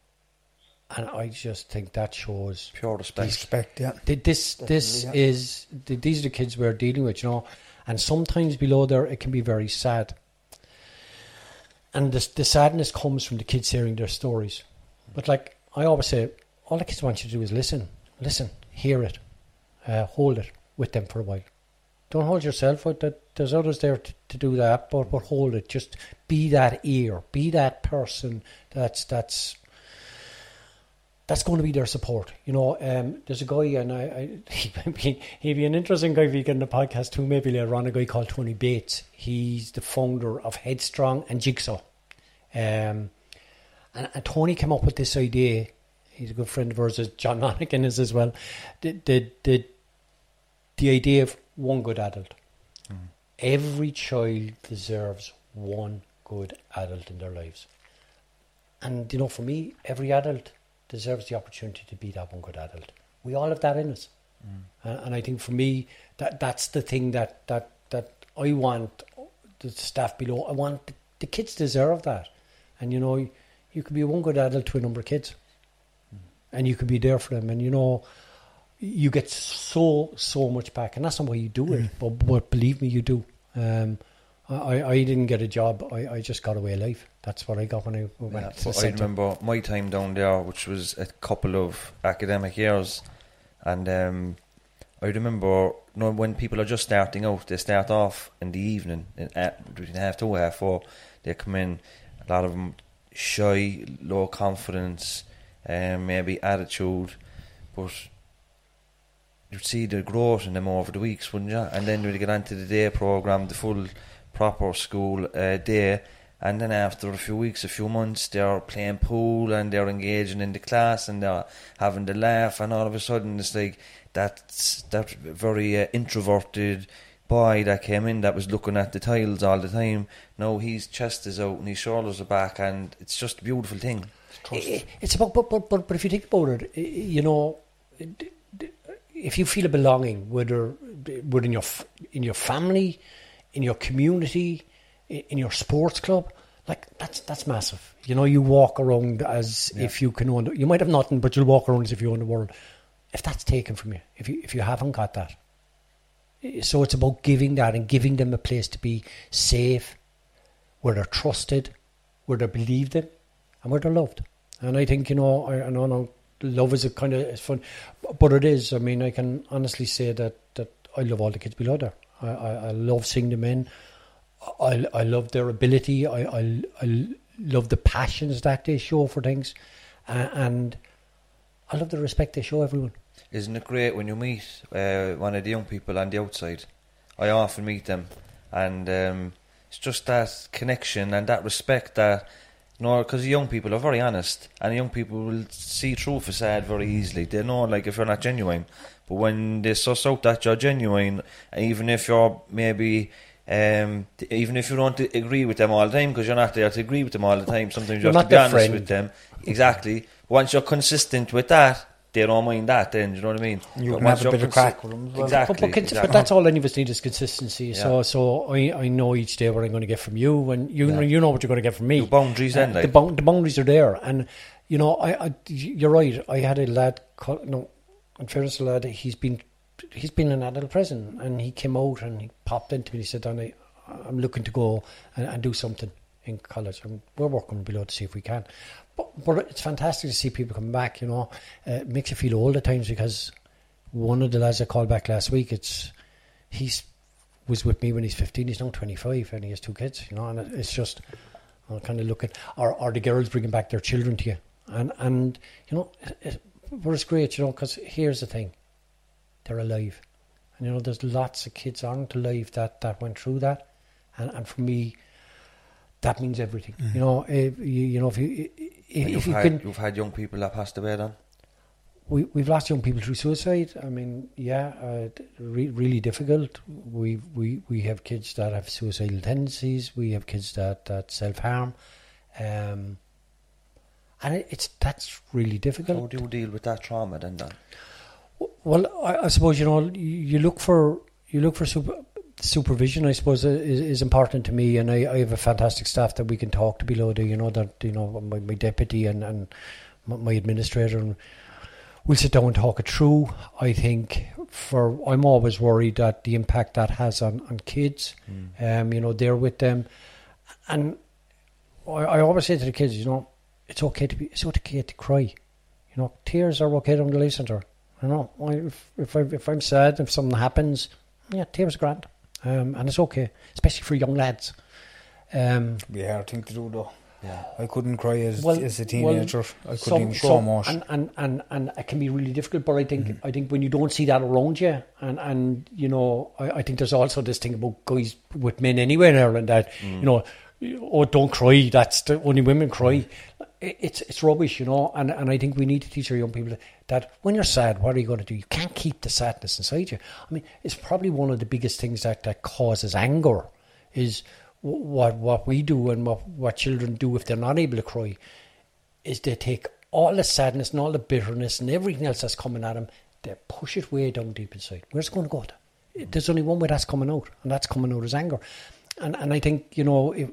And I just think that shows pure respect. Respect, yeah. This, this yeah. is, these are the kids we're dealing with, you know. And sometimes below there, it can be very sad. And the, the sadness comes from the kids hearing their stories. But like I always say, all the kids want you to do is listen. Listen, hear it, uh, hold it with them for a while. Don't hold yourself out. That there's others there to, to do that, but, but hold it. Just be that ear. Be that person that's that's that's going to be their support. You know, um, there's a guy, and I, I he'd, be, he'd be an interesting guy if you get in the podcast too, maybe later on, a guy called Tony Bates. He's the founder of Headstrong and Jigsaw. Um, and, and Tony came up with this idea. He's a good friend of ours, as John Monaghan is as well. The, the, the, the idea of one good adult. Mm. Every child deserves one good adult in their lives. And, you know, for me, every adult deserves the opportunity to be that one good adult. We all have that in us. Mm. Uh, and I think for me, that that's the thing that, that, that I want the staff below. I want the, the kids deserve that. And, you know, you, you could be one good adult to a number of kids. Mm. And you could be there for them. And, you know, you get so, so much back. And that's not why you do it. Mm. But, but believe me, you do. Um, I, I didn't get a job. I, I just got away life. That's what I got when I went yeah, to the I centre. remember my time down there, which was a couple of academic years. And um, I remember, you know, when people are just starting out, they start off in the evening, in, at, between half two, half four. They come in, a lot of them shy, low confidence, um, maybe attitude. But you'd see the growth in them over the weeks, wouldn't you? And then when you get onto the day programme, the full proper school uh, day, and then after a few weeks, a few months, they're playing pool and they're engaging in the class and they're having the laugh, and all of a sudden it's like that's that very uh, introverted boy that came in that was looking at the tiles all the time. Now his chest is out and his shoulders are back, and it's just a beautiful thing. It's, it's about, but, but but but if you think about it, you know, if you feel a belonging, whether within your in your family, in your community, in your sports club, like that's that's massive. You know, you walk around as yeah. if you can own the, you might have nothing, but you'll walk around as if you own the world. If that's taken from you, if you if you haven't got that, so it's about giving that and giving them a place to be safe, where they're trusted, where they're believed in, and where they're loved. And I think, you know, I, I know, no, love is a kind of it's fun, but it is. I mean, I can honestly say that that I love all the kids below there. I I, I love seeing them in. I, I love their ability. I, I, I love the passions that they show for things, uh, and I love the respect they show everyone. Isn't it great when you meet uh, one of the young people on the outside? I often meet them, and um, it's just that connection and that respect that, you know, because young people are very honest, and young people will see through facade very easily. They know, like, if you're not genuine, but when they suss out that you're genuine, even if you're maybe Um, even if you don't agree with them all the time, because you're not there to agree with them all the time, sometimes you you're have to be honest friend. with them. Exactly. Once you're consistent with that, they don't mind that then, you know what I mean? You but can once have a bit you're of crack with them as well. Exactly, But, but, cons- exactly. but that's all any of us need is consistency. Yeah. So so I, I know each day what I'm going to get from you, and you Yeah. you know what you're going to get from me. The boundaries uh, then, like. the, bound- the boundaries are there, and you know I, I you're right. I had a lad. Call, no, in fairness to the lad, he's been he's been in adult prison, and he came out and he popped into me. He said, "Donny, I'm looking to go and, and do something in college, and we're working below to see if we can." But, but it's fantastic to see people come back, you know. Uh, it makes you feel old at times, because one of the lads I called back last week, it's he's was with me when he's fifteen, he's now twenty-five, and he has two kids, you know, and it's just I'm kind of looking, or, or the girls bringing back their children to you, and, and you know, it, it, but it's great, you know, because here's the thing, they're alive, and you know, there's lots of kids aren't alive that, that went through that. And, and for me, that means everything. Mm. You know, if you, you know, if you if, you've if you had, can, you've had young people that passed away then. We we've lost young people through suicide. I mean, yeah, uh, re- really difficult. We we we have kids that have suicidal tendencies. We have kids that, that self harm, um, and it, it's that's really difficult. How do you deal with that trauma then? then? Well, I, I suppose, you know, you, you look for you look for super. Supervision, I suppose, is, is important to me, and I, I have a fantastic staff that we can talk to below there. You know that you know my, my deputy and, and my, my administrator, and we'll sit down and talk it through. I think for I'm always worried that the impact that has on, on kids. Mm. Um, you know, they're with them. And I, I always say to the kids, you know, it's okay to be, it's okay to cry. You know, tears are okay down the Leigh Centre. You know, I, if if, I, if I'm sad, if something happens, yeah, tears are grand. Um, and it's okay, especially for young lads. Um, It'd be a hard thing to do though. Yeah. I couldn't cry as, well, as a teenager. Well, I couldn't some, even show some, emotion. and, and, and, and it can be really difficult, but I think mm-hmm. I think when you don't see that around you, and, and you know, I, I think there's also this thing about guys with men anywhere in Ireland that, mm. you know, oh, don't cry, that's the only women cry. Mm. It, it's it's rubbish, you know, and, and I think we need to teach our young people that, that when you're sad, what are you going to do? You can't keep the sadness inside you. I mean, it's probably one of the biggest things that, that causes anger is what what we do and what, what children do if they're not able to cry is they take all the sadness and all the bitterness and everything else that's coming at them, they push it way down deep inside. Where's it going to go to? There's only one way that's coming out, and that's coming out as anger. And and I think, you know, if,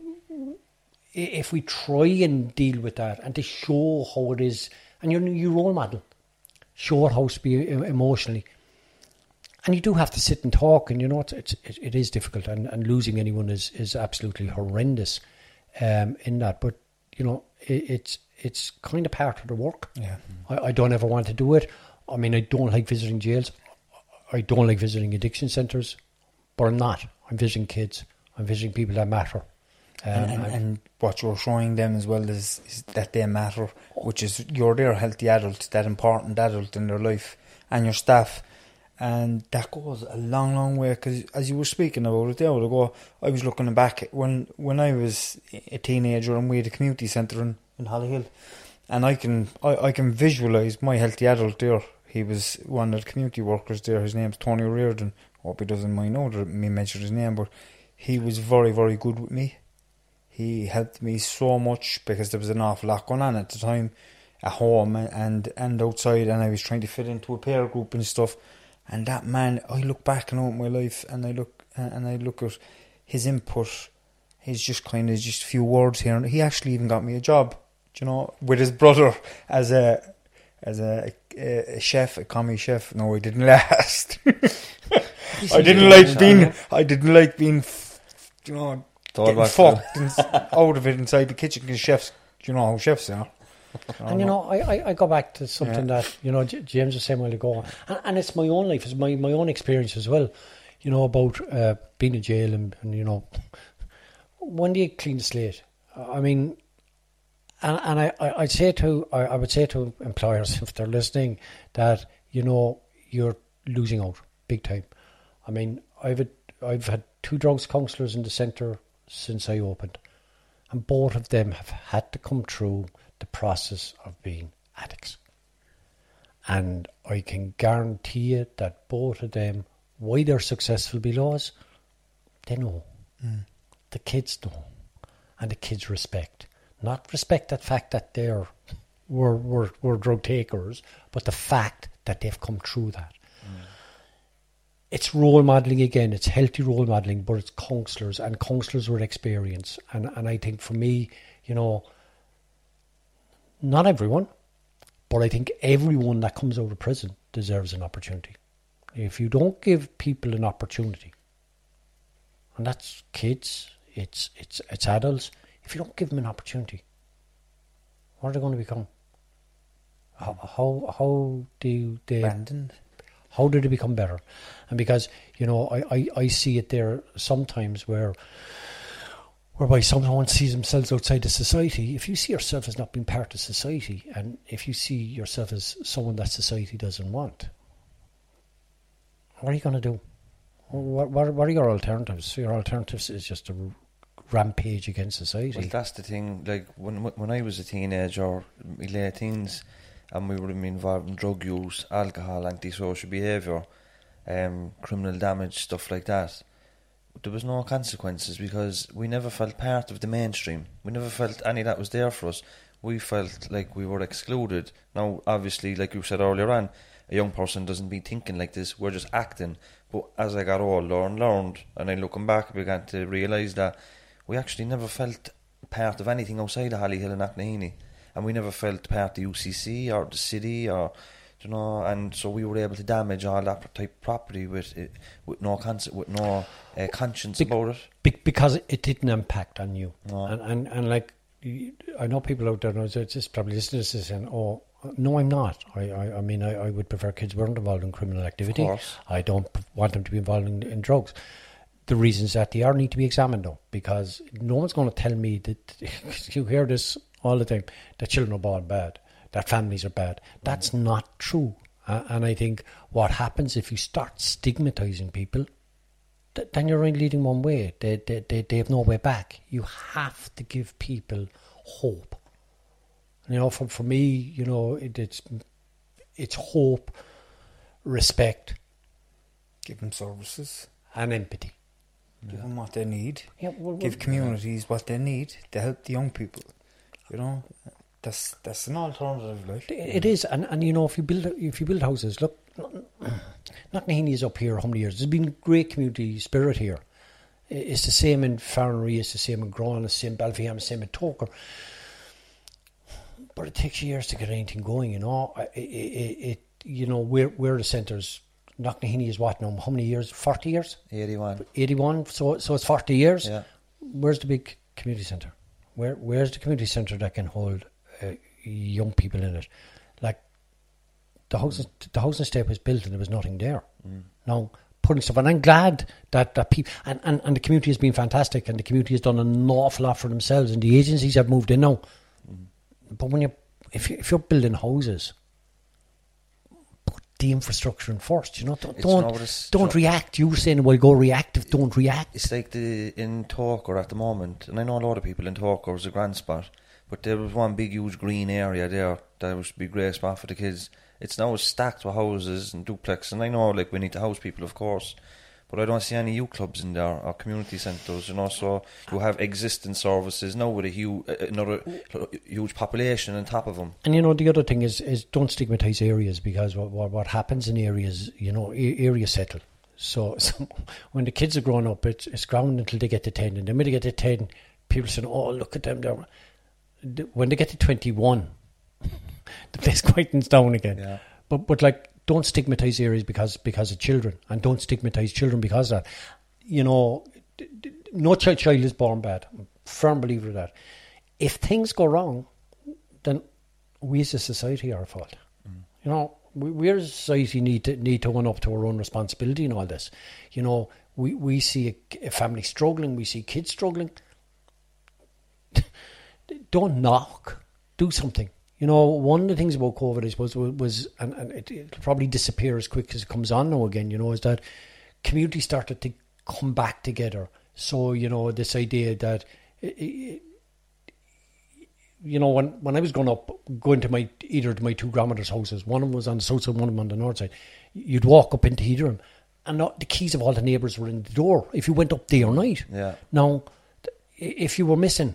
if we try and deal with that and to show how it is, and you you role model, show it how to be emotionally. And you do have to sit and talk, and you know, it's, it's, it, it is difficult, and, and losing anyone is, is absolutely horrendous um, in that. But, you know, it, it's it's kind of part of the work. Yeah. I, I don't ever want to do it. I mean, I don't like visiting jails. I don't like visiting addiction centres, but I'm not. I'm visiting kids. I'm visiting people that matter. Um, and, and, and what you're showing them as well is, is that they matter, which is you're their healthy adult, that important adult in their life, and your staff. And that goes a long, long way, because as you were speaking about it the hour ago, I was looking back when when I was a teenager and we had a community centre in, in Hollyhill, and I can I, I can visualise my healthy adult there. He was one of the community workers there. His name's Tony Reardon. Hope he doesn't mind now that me mention his name, but he was very, very good with me. He helped me so much because there was an awful lot going on at the time at home and, and outside, and I was trying to fit into a peer group and stuff. And that man, I look back and on my life, and I look and I look at his input. He's just kind of just a few words here, and he actually even got me a job, you know, with his brother as a as a, a, a chef, a commie chef. No, he didn't last. I didn't like being. I didn't like being, you know, getting fucked and out of it inside the kitchen because chefs, you know how chefs are. And you know, I, I, I go back to something yeah. that, you know, J- James was saying a while ago, and, and it's my own life, it's my, my own experience as well, you know, about uh, being in jail and, and, you know, when do you clean the slate? I mean, and, and I, I, I'd say to, I, I would say to employers, if they're listening, that, you know, you're losing out big time. I mean, I've had, I've had two drugs counsellors in the centre since I opened, and both of them have had to come through the process of being addicts. And I can guarantee you that both of them, why they're successful below us, they know. Mm. The kids know. And the kids respect. Not respect that fact that they're were, were, were drug takers, but the fact that they've come through that. Mm. It's role modelling again, it's healthy role modelling, but it's counsellors and counsellors with experience. And, and I think for me, you know, not everyone, but I think everyone that comes out of prison deserves an opportunity. If you don't give people an opportunity, and that's kids, it's it's it's adults, if you don't give them an opportunity, what are they going to become? How how, how do they abandoned? How do they become better? And because, you know, I, I, I see it there sometimes where whereby someone sees themselves outside of society. If you see yourself as not being part of society, and if you see yourself as someone that society doesn't want, what are you going to do? What, what, what are your alternatives? Your alternatives is just a rampage against society. Well, that's the thing. Like, when when I was a teenager, my late teens, and we were involved in drug use, alcohol, antisocial behaviour, um, criminal damage, stuff like that, there was no consequences because we never felt part of the mainstream. We never felt any of that was there for us. We felt like we were excluded. Now, obviously, like you said earlier on, a young person doesn't be thinking like this. We're just acting. But as I got older and learned, and I looking back, I began to realise that we actually never felt part of anything outside of Hollyhill and Knocknaheeny. And we never felt part of the U C C or the city or, you know, and so we were able to damage all that type of property with it, with no cons- with no uh, conscience Be- about it. Be- because it didn't impact on you. No. And, and and like, you- I know people out there now, so it's just probably listening to this and, oh, no, I'm not. I, I, I mean, I, I would prefer kids weren't involved in criminal activity. Of course. I don't p- want them to be involved in, in drugs. The reasons that they are need to be examined, though, because no one's going to tell me that, you hear this all the time, that children are born bad, that families are bad. That's mm. not true. Uh, and I think what happens if you start stigmatising people, th- then you're only leading one way. They, they, they, they have no way back. You have to give people hope. You know, for for me, you know, it, it's it's hope, respect, Give them services. and empathy. Give them what they need. Yeah, well, Give well, communities what they need to help the young people. You know, that's that's an alternative. Like It is, and, and you know, if you build if you build houses, look, Knocknaheeny is up here how many years? There's been great community spirit here. It's the same in Farranree, it's the same in Groan, it's the same in Ballypheham, it's the same in Toker. But it takes years to get anything going, you know. It, it, it you know, we're we're the centres. Knocknaheeny is what now? How many years? Forty years? eighty-one. Eighty-one. So so it's forty years. Yeah. Where's the big community centre? Where where's the community centre that can hold uh, young people in it? Like the housing the housing estate was built and there was nothing there. Mm. Now putting stuff, and I'm glad that that people and, and, and the community has been fantastic, and the community has done an awful lot for themselves, and the agencies have moved in now. Mm. But when you if you if you're building houses, put the infrastructure in first. You know, don't don't, don't react. You were saying, well, go reactive. Don't react. It's like the in Toker at the moment, and I know a lot of people in Toker. It was a grand spot, but there was one big, huge green area there that was be a great spot for the kids. It's now stacked with houses and duplex, and I know, like, we need to house people, of course, but I don't see any youth clubs in there or community centres, you know. So you have existing services now with a huge, another huge population on top of them. And you know, the other thing is, is don't stigmatise areas, because what, what what happens in areas, you know, areas settle. So, so when the kids are growing up, it's it's ground until they get to ten, and then when they get to ten, people say, "Oh, look at them!" They're... When they get to twenty-one, the place quietens down again. Yeah. But but like, don't stigmatise areas because because of children, and don't stigmatise children because of that. You know, no child child is born bad. I'm a firm believer of that. If things go wrong, then we as a society are at fault. Mm. You know, we, we as a society need to need to own up to our own responsibility in all this. You know, we, we see a, a family struggling, we see kids struggling. Don't knock. Do something. You know, one of the things about COVID, I suppose, was, was and, and it, it'll probably disappear as quick as it comes on now again, you know, is that community started to come back together. So, you know, this idea that, it, it, you know, when, when I was growing up, going to my either of my two grandmother's houses, one of them was on the south side, one of them on the north side, you'd walk up into either of them, and the keys of all the neighbours were in the door if you went up day or night. Yeah. Now, if you were missing,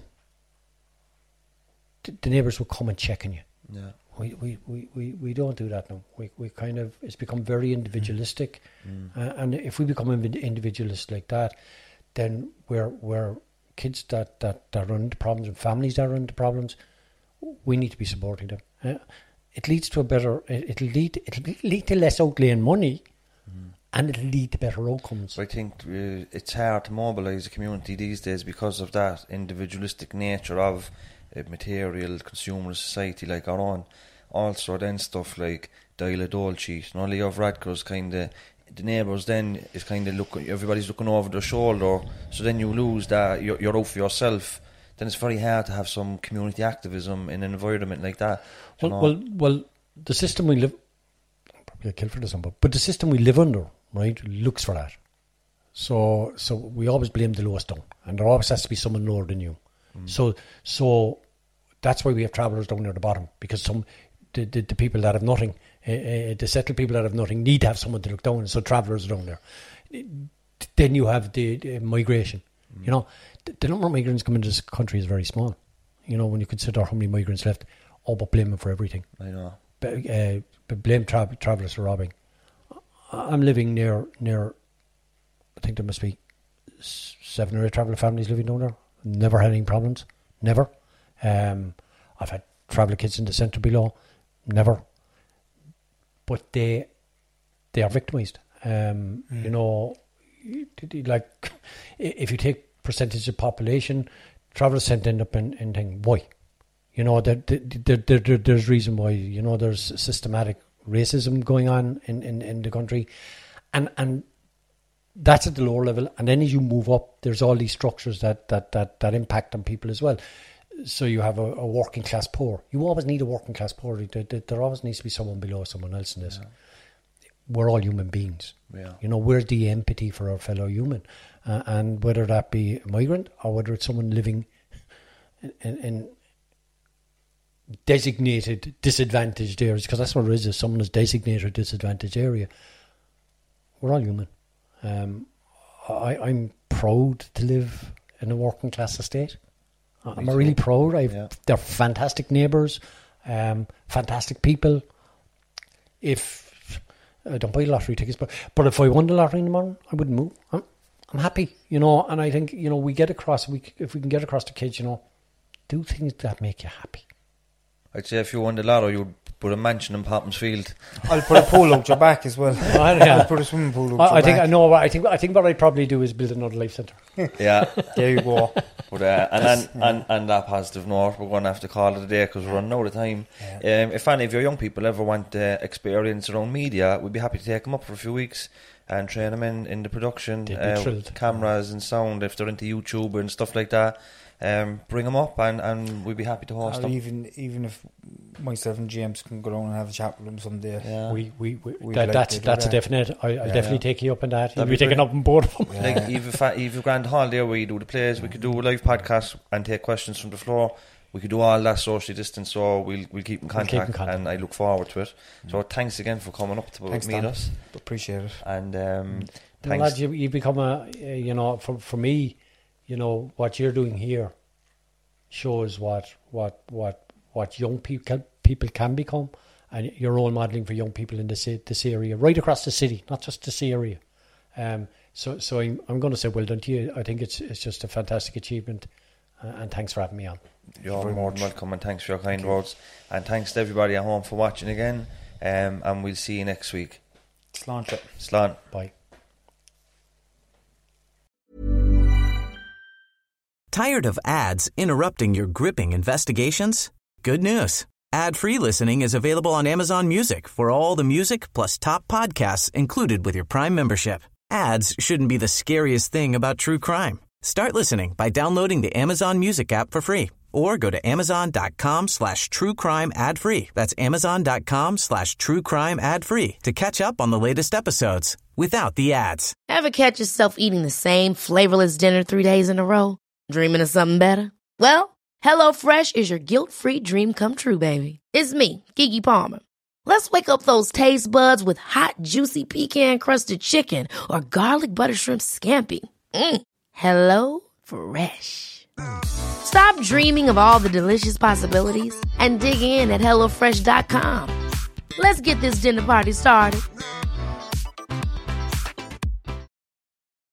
the neighbours will come and check on you. Yeah. We, we, we, we, we don't do that now. We we kind of, it's become very individualistic. Mm. Uh, and if we become individualist like that, then we're, we're kids that, that, that run into problems and families that run into problems, we need to be supporting them. Uh, it leads to a better, it, it'll lead, it'll lead to less outlaying money, mm. and it'll lead to better outcomes. I think uh, it's hard to mobilise a community these days because of that individualistic nature of a material consumer society like our own. Also then stuff like Dial a Dole cheat, and all of Radcross kind of, the neighbours then is kind of looking, everybody's looking over their shoulder, so then you lose that, you're, you're out for yourself. Then it's very hard to have some community activism in an environment like that. Well, well, well, the system we live, probably a kill for this one, but, but the system we live under, right, looks for that. So, so we always blame the lowest down, and there always has to be someone lower than you. Mm. So, so that's why we have travellers down near the bottom, because some the, the, the people that have nothing, uh, uh, the settled people that have nothing, need to have someone to look down. So travellers are down there. Then you have the, the migration. Mm. You know, the, the number of migrants coming into this country is very small. You know, when you consider how many migrants left, oh, but blame them for everything. I know. But, uh, but blame tra- travellers for robbing. I'm living near near. I think there must be seven or eight traveller families living down there. Never had any problems. Never. Um, I've had traveller kids in the centre below. Never. but they they are victimised. Um, Mm. You know, like if you take percentage of population, Travelers Centre end up in, in thing. Why? You know, there, there, there, there, there's reason why. You know, there's systematic racism going on in, in, in the country, and and that's at the lower level. And then as you move up, there's all these structures that that that, that impact on people as well. So you have a, a working class poor. You always need a working class poor. There, there, there always needs to be someone below someone else in this. Yeah. We're all human beings. Yeah. You know, where's the empathy for our fellow human? Uh, and whether that be a migrant or whether it's someone living in, in, in designated disadvantaged areas, because that's what it is, is someone is designated disadvantaged area. We're all human. Um, I, I'm proud to live in a working class estate. I'm Me really too. proud. I've, Yeah. They're fantastic neighbours, um, fantastic people. If I don't buy lottery tickets, but but if I won the lottery in the morning, I wouldn't move. I'm, I'm happy, you know. And I think, you know, we get across. We if we can get across to kids, you know, do things that make you happy. I'd say if you won the lotto, you'd put a mansion in Poppins Field. I'll put a pool out your back as well. Oh, yeah. I'll put a swimming pool out I, your I think back. I know. I think I think what I'd probably do is build another life centre. Yeah. There you go. But, uh, and, and, and, and that positive note, we're going to have to call it a day because we're running out of time. Yeah. Um, if any of your young people ever want uh, experience around media, we'd be happy to take them up for a few weeks and train them in, in the production, They'd be uh, thrilled. cameras and sound, if they're into YouTube and stuff like that. Um, bring them up and, and we'd be happy to host Or them. even even if myself and James can go down and have a chat with them someday. Yeah. We we, we We'd that, like that's to do that's a that. definite. I, I'll Yeah. definitely take you up on that. You'll That'd be be taking up on board of them. Yeah. Like even fa- even Grand Holiday where you do the plays, we could do a live podcast and take questions from the floor. We could do all that socially distance, so we'll we'll keep in We'll keep contact, in contact. and I look forward to it. So thanks again for coming up to Thanks, meet Dan. us, Appreciate it. and um, Well, thanks. lads, you, you become a, uh, you know, for for me, you know, what you're doing here shows what what what what young people people can become, and you're role modelling for young people in this this area, right across the city, not just this area. Um, so so I'm I'm going to say well done to you. I think it's it's just a fantastic achievement, uh, and thanks for having me on. You're more than welcome, and thanks for your kind words, and thanks to everybody at home for watching again. Um, and we'll see you next week. Sláinte. Slán. Bye. Tired of ads interrupting your gripping investigations? Good news. Ad-free listening is available on Amazon Music for all the music plus top podcasts included with your Prime membership. Ads shouldn't be the scariest thing about true crime. Start listening by downloading the Amazon Music app for free or go to amazon.com slash true crime ad free. That's amazon.com slash true crime ad free to catch up on the latest episodes without the ads. Ever catch yourself eating the same flavorless dinner three days in a row? Dreaming of something better? Well, HelloFresh is your guilt-free dream come true, baby. It's me, Keke Palmer. Let's wake up those taste buds with hot, juicy pecan-crusted chicken or garlic butter shrimp scampi. Mm. Hello Fresh. Stop dreaming of all the delicious possibilities and dig in at hello fresh dot com. Let's get this dinner party started.